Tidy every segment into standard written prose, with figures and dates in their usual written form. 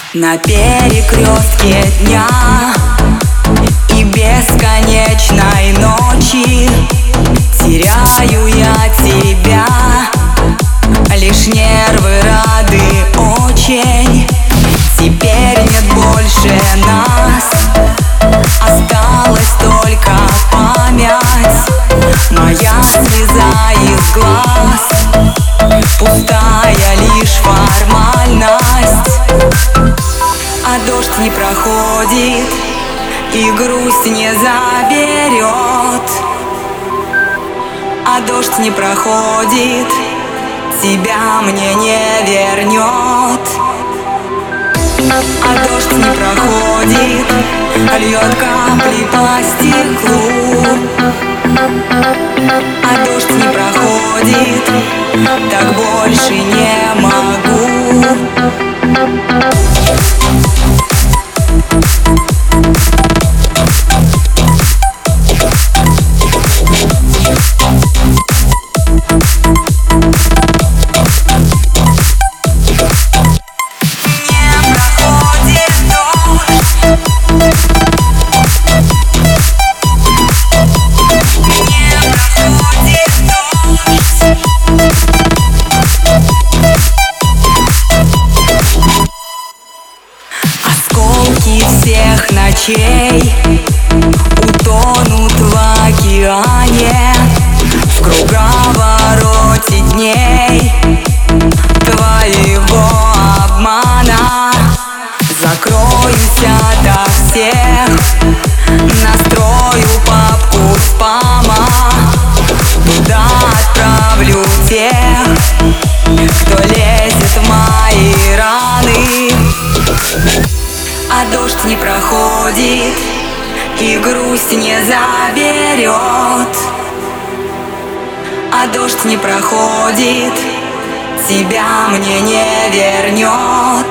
На перекрестке дня и бесконечной ночи теряю я тебя. Лишь нервы рады очень. Теперь нет больше нас, осталась только память. Моя слеза из глаз, пустая лишь формальность. А дождь не проходит и грусть не заберет. А дождь не проходит, тебя мне не вернет. А дождь не проходит, льет капли по стеклу. А дождь не проходит, так больше не могу. Осколки всех ночей утонут в океане, в круговороте дней твоего обмана. Закроюсь ото всех, настрою папку спама. Туда отправлю тех, кто лезет в мои раны. А дождь не проходит и грусть не заберет. А дождь не проходит, тебя мне не вернет.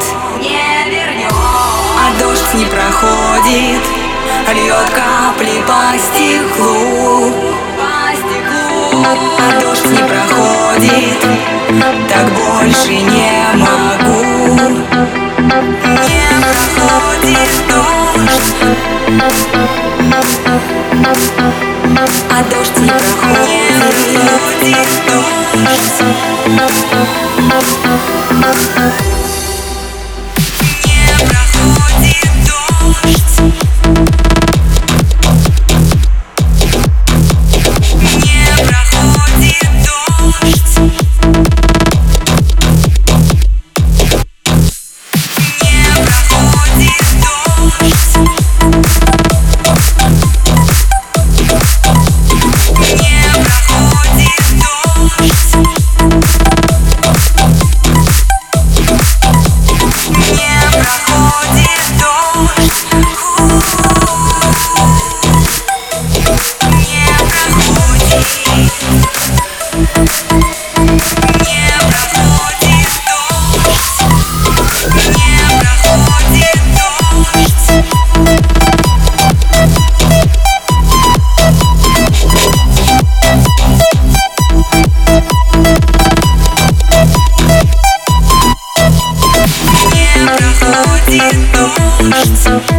А дождь не проходит, льет капли по стеклу. А дождь не проходит, так больше не могу. Не проходит дождь, а дождь не проходит, не проходит дождь. Не проходит дождь. Не проходит дождь. Не проходит дождь.